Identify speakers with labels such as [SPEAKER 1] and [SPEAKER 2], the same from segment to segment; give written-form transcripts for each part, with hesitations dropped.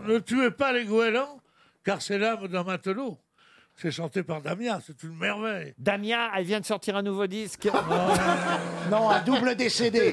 [SPEAKER 1] Ne tuez pas les goélands, car c'est l'âme d'un matelot. C'est chanté par Damien, c'est une merveille.
[SPEAKER 2] Damien, elle vient de sortir un nouveau disque.
[SPEAKER 3] Non, un double décédé.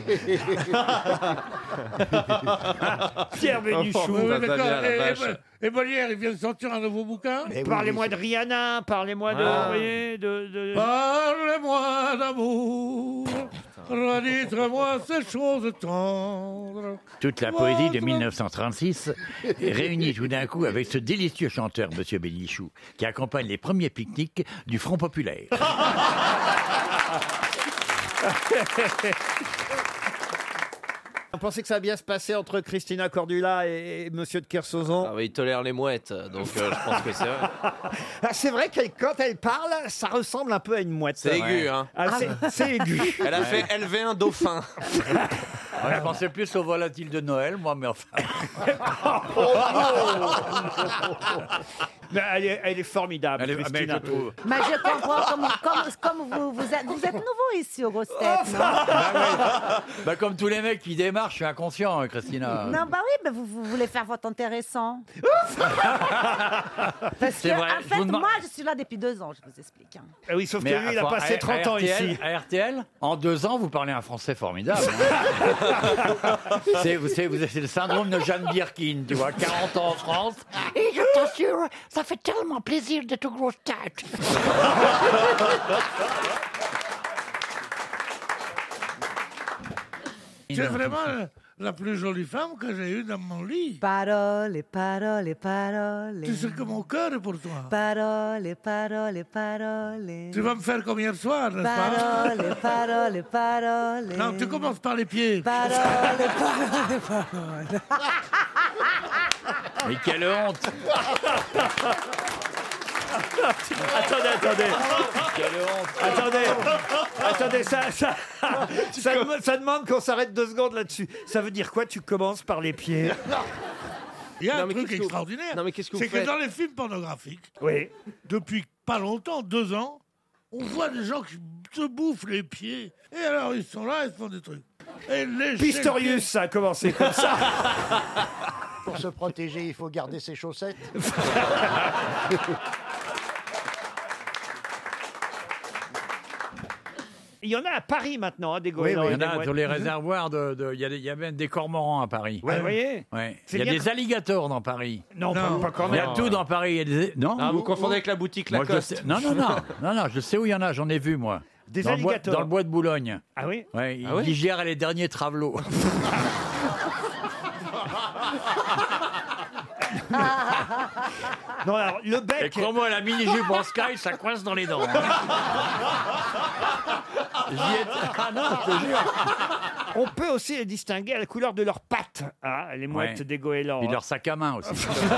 [SPEAKER 2] Pierre Bénichou.
[SPEAKER 1] Oui, d'accord. Et Molière, il vient de sortir un nouveau bouquin.
[SPEAKER 2] Parlez-moi de Rihanna, parlez-moi de...
[SPEAKER 1] Parlez-moi d'amour, redites-moi ces choses tendres.
[SPEAKER 4] Toute la poésie de 1936 est réunie tout d'un coup avec ce délicieux chanteur, Monsieur Bénichou, qui accompagne les premiers pique-niques du Front Populaire.
[SPEAKER 2] Vous pensez que ça va bien se passer entre Christina Cordula et Monsieur de Kersauzon?
[SPEAKER 5] Ah oui, il tolère les mouettes, donc je pense que c'est vrai.
[SPEAKER 2] C'est vrai que quand elle parle, ça ressemble un peu à une mouette.
[SPEAKER 5] C'est aigu, hein.
[SPEAKER 2] C'est aigu.
[SPEAKER 5] Elle a fait élever un dauphin.
[SPEAKER 4] Je pensais plus au volatile de Noël, moi, mais enfin...
[SPEAKER 2] Mais elle est formidable, Christina.
[SPEAKER 4] je trouve.
[SPEAKER 6] Mais je comprends comme vous êtes nouveau ici au Grosses Têtes, non?
[SPEAKER 4] Comme tous les mecs qui démarrent, je suis inconscient, Christina.
[SPEAKER 6] Non, bah oui, mais vous voulez faire votre intéressant. Parce
[SPEAKER 4] C'est
[SPEAKER 6] que,
[SPEAKER 4] vrai,
[SPEAKER 6] en
[SPEAKER 4] je
[SPEAKER 6] fait,
[SPEAKER 4] vous demande-
[SPEAKER 6] moi, je suis là depuis 2 ans, je vous explique. Hein.
[SPEAKER 2] Oui, sauf que lui, il a passé 30 ans ici.
[SPEAKER 4] À RTL, en 2 ans, vous parlez un français formidable. C'est le syndrome de Jeanne Birkin, tu vois, 40 ans en France.
[SPEAKER 7] Et je t'assure, ça fait tellement plaisir d'être grosse tête.
[SPEAKER 1] C'est vraiment la plus jolie femme que j'ai eue dans mon lit.
[SPEAKER 6] Parole, parole, parole.
[SPEAKER 1] Tu sais que mon cœur est pour toi.
[SPEAKER 6] Parole, parole, parole.
[SPEAKER 1] Tu vas me faire comme hier soir, n'est-ce pas?
[SPEAKER 6] Parole, parole, parole.
[SPEAKER 1] Non, tu commences par les pieds.
[SPEAKER 6] Parole, parole, parole.
[SPEAKER 4] Mais quelle honte!
[SPEAKER 2] Attendez.
[SPEAKER 4] Quelle honte!
[SPEAKER 2] Attendez, ça demande qu'on s'arrête 2 secondes là-dessus. Ça veut dire quoi, tu commences par les pieds?
[SPEAKER 1] Il y a
[SPEAKER 5] Non,
[SPEAKER 1] un
[SPEAKER 5] mais
[SPEAKER 1] truc
[SPEAKER 5] qu'est-ce que vous-
[SPEAKER 1] extraordinaire.
[SPEAKER 5] Non, mais qu'est-ce que vous
[SPEAKER 1] C'est que
[SPEAKER 5] faites
[SPEAKER 1] dans les films pornographiques,
[SPEAKER 2] Oui.
[SPEAKER 1] depuis pas longtemps, 2 ans, on voit des gens qui se bouffent les pieds. Et alors, ils sont là, ils font des trucs. Et lécher
[SPEAKER 2] Pistorius,
[SPEAKER 1] le
[SPEAKER 2] ça a commencé comme ça.
[SPEAKER 3] Pour se protéger, il faut garder ses chaussettes.
[SPEAKER 2] Il y en a à Paris maintenant, des goélands.
[SPEAKER 4] Il y
[SPEAKER 2] et
[SPEAKER 4] en
[SPEAKER 2] des
[SPEAKER 4] a
[SPEAKER 2] mouettes.
[SPEAKER 4] sur les réservoirs il y a même des cormorans à Paris.
[SPEAKER 2] Vous voyez?
[SPEAKER 4] Ouais.
[SPEAKER 2] C'est
[SPEAKER 4] Il y a
[SPEAKER 2] bien
[SPEAKER 4] des
[SPEAKER 2] que-
[SPEAKER 4] alligators dans Paris.
[SPEAKER 2] Non, pas quand
[SPEAKER 4] Il y
[SPEAKER 2] même.
[SPEAKER 4] a tout dans Paris. Il y a des... Non,
[SPEAKER 5] Ah, vous confondez avec la boutique
[SPEAKER 4] Moi, je
[SPEAKER 5] Lacoste.
[SPEAKER 4] sais... non, je sais où il y en a, j'en ai vu, moi.
[SPEAKER 2] Des
[SPEAKER 4] dans
[SPEAKER 2] alligators.
[SPEAKER 4] Dans le bois de Boulogne.
[SPEAKER 2] Ah oui?
[SPEAKER 4] Ouais, ils
[SPEAKER 5] oui
[SPEAKER 4] digèrent les derniers travelots.
[SPEAKER 2] Non, alors, le
[SPEAKER 4] Et
[SPEAKER 2] bec...
[SPEAKER 4] crois-moi, la mini-jupe en sky, ça coince dans les dents. Hein. J'y étais... Ah non, je te jure.
[SPEAKER 2] On peut aussi les distinguer à la couleur de leurs pattes, hein, les mouettes
[SPEAKER 4] Ouais.
[SPEAKER 2] des goélands.
[SPEAKER 4] Puis leur sac à main aussi.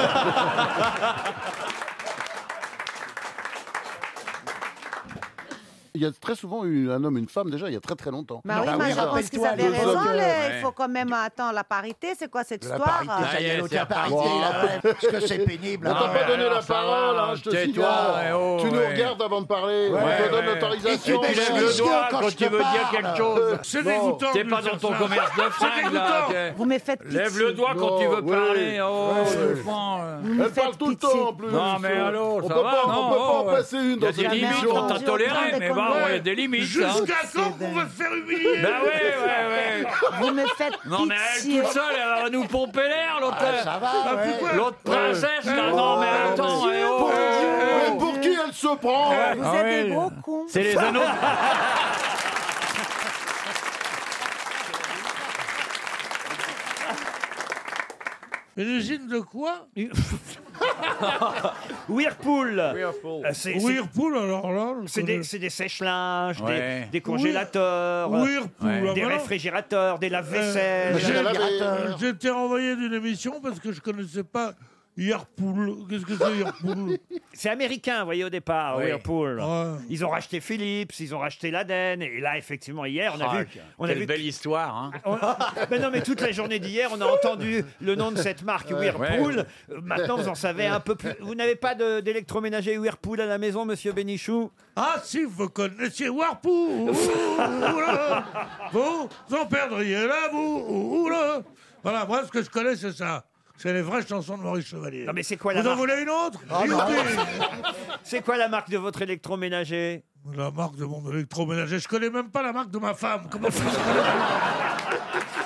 [SPEAKER 8] Il y a très souvent eu un homme et une femme, déjà, il y a très très longtemps.
[SPEAKER 6] Bah oui,
[SPEAKER 3] Bah
[SPEAKER 6] mais
[SPEAKER 3] oui,
[SPEAKER 6] je pense qu'ils
[SPEAKER 3] rappelle-toi,
[SPEAKER 6] avaient
[SPEAKER 3] deux
[SPEAKER 6] raison.
[SPEAKER 3] hommes,
[SPEAKER 6] Il faut quand même... Attends, la parité, c'est quoi cette
[SPEAKER 3] La
[SPEAKER 6] histoire?
[SPEAKER 3] parité, ça y est,
[SPEAKER 4] Ah,
[SPEAKER 3] l'autre, la
[SPEAKER 4] c'est
[SPEAKER 3] parité,
[SPEAKER 8] reparti.
[SPEAKER 3] là, parce que c'est pénible.
[SPEAKER 8] On t'a
[SPEAKER 3] hein.
[SPEAKER 8] pas donné
[SPEAKER 4] alors,
[SPEAKER 8] la
[SPEAKER 4] ça
[SPEAKER 8] parole,
[SPEAKER 4] va,
[SPEAKER 8] hein, je te
[SPEAKER 4] tais-toi,
[SPEAKER 8] signale.
[SPEAKER 4] oh,
[SPEAKER 8] Tu nous
[SPEAKER 4] ouais.
[SPEAKER 8] regardes avant de parler, on
[SPEAKER 4] Ouais,
[SPEAKER 8] te donne
[SPEAKER 4] ouais.
[SPEAKER 8] l'autorisation.
[SPEAKER 3] Et
[SPEAKER 4] Tu
[SPEAKER 3] tu
[SPEAKER 4] lèves
[SPEAKER 3] baisses
[SPEAKER 4] le
[SPEAKER 3] les yeux
[SPEAKER 4] doigt
[SPEAKER 3] quand
[SPEAKER 4] quand
[SPEAKER 3] je
[SPEAKER 4] tu
[SPEAKER 3] te
[SPEAKER 4] veux dire
[SPEAKER 3] parle.
[SPEAKER 4] quelque chose.
[SPEAKER 1] C'est
[SPEAKER 8] Bon,
[SPEAKER 1] dégoûtant.
[SPEAKER 4] T'es
[SPEAKER 1] de
[SPEAKER 4] pas
[SPEAKER 1] faire
[SPEAKER 4] dans ton
[SPEAKER 1] ça.
[SPEAKER 4] commerce de fringues, là.
[SPEAKER 1] dégoûtant.
[SPEAKER 6] Vous me faites pitié.
[SPEAKER 4] Lève le doigt quand tu veux
[SPEAKER 8] Non,
[SPEAKER 4] parler.
[SPEAKER 8] oui.
[SPEAKER 4] Oh,
[SPEAKER 8] Ouais.
[SPEAKER 4] franchement.
[SPEAKER 6] Vous me
[SPEAKER 8] Elle parle
[SPEAKER 6] faites
[SPEAKER 8] tout le
[SPEAKER 6] pitié.
[SPEAKER 8] temps en plus.
[SPEAKER 4] Non, mais allô,
[SPEAKER 8] on
[SPEAKER 4] ça
[SPEAKER 8] peut
[SPEAKER 4] va,
[SPEAKER 8] pas,
[SPEAKER 4] non,
[SPEAKER 8] on peut pas en
[SPEAKER 4] ouais.
[SPEAKER 8] passer une
[SPEAKER 4] Il y
[SPEAKER 8] dans
[SPEAKER 4] a
[SPEAKER 8] cette
[SPEAKER 4] des limites,
[SPEAKER 8] émission.
[SPEAKER 4] on t'a
[SPEAKER 6] Entendu
[SPEAKER 4] toléré,
[SPEAKER 6] autant
[SPEAKER 4] mais
[SPEAKER 6] de
[SPEAKER 4] bon,
[SPEAKER 6] conneries.
[SPEAKER 4] il y a des limites.
[SPEAKER 1] Jusqu'à
[SPEAKER 4] hein.
[SPEAKER 1] quand qu'on va se faire humilier?
[SPEAKER 4] Ben ouais.
[SPEAKER 6] Vous me faites
[SPEAKER 4] Non, mais elle
[SPEAKER 6] pitié.
[SPEAKER 4] toute seule, elle va nous pomper l'air, l'autre.
[SPEAKER 3] Ça va, ouais.
[SPEAKER 4] L'autre princesse, là. Non, mais attends.
[SPEAKER 6] Dieu,
[SPEAKER 4] eh, oh,
[SPEAKER 6] pour
[SPEAKER 4] eh,
[SPEAKER 6] Dieu.
[SPEAKER 4] eh,
[SPEAKER 8] Mais pour qui elle se prend
[SPEAKER 6] Vous
[SPEAKER 4] Ah
[SPEAKER 6] êtes
[SPEAKER 4] ouais.
[SPEAKER 6] des gros cons.
[SPEAKER 4] C'est les anneaux.
[SPEAKER 1] Une usine de quoi?
[SPEAKER 2] Whirlpool. C'est
[SPEAKER 1] Whirlpool, alors là.
[SPEAKER 2] c'est des sèche-linges,
[SPEAKER 4] Ouais.
[SPEAKER 2] des congélateurs,
[SPEAKER 1] Whirlpool,
[SPEAKER 4] Ouais.
[SPEAKER 2] des
[SPEAKER 1] voilà.
[SPEAKER 2] réfrigérateurs, des lave-vaisselle.
[SPEAKER 3] Monsieur le
[SPEAKER 8] laver.
[SPEAKER 3] modérateur.
[SPEAKER 1] J'ai été renvoyé d'une émission parce que je connaissais pas Whirlpool. Qu'est-ce que c'est Whirlpool?
[SPEAKER 2] C'est américain, vous voyez, au départ,
[SPEAKER 4] Oui.
[SPEAKER 2] Whirlpool.
[SPEAKER 1] Ouais.
[SPEAKER 2] Ils ont racheté Philips, ils ont racheté l'Aden, et là, effectivement, hier, on a vu... On a
[SPEAKER 4] Quelle
[SPEAKER 2] vu
[SPEAKER 4] belle histoire, hein.
[SPEAKER 2] Mais non, mais toute la journée d'hier, on a entendu le nom de cette marque Whirlpool. Maintenant, vous en savez un peu plus. Vous n'avez pas d'électroménager Whirlpool à la maison, monsieur Bénichou?
[SPEAKER 1] Ah, si vous connaissiez Whirlpool, vous en perdriez la boule. Voilà, moi, ce que je connais, c'est ça. C'est les vraies chansons de Maurice Chevalier.
[SPEAKER 2] Non, mais c'est quoi la
[SPEAKER 1] Vous en
[SPEAKER 2] marque
[SPEAKER 1] voulez une autre?
[SPEAKER 3] Ah, non.
[SPEAKER 2] C'est quoi la marque de votre électroménager?
[SPEAKER 1] La marque de mon électroménager. Je connais même pas la marque de ma femme. Comment vous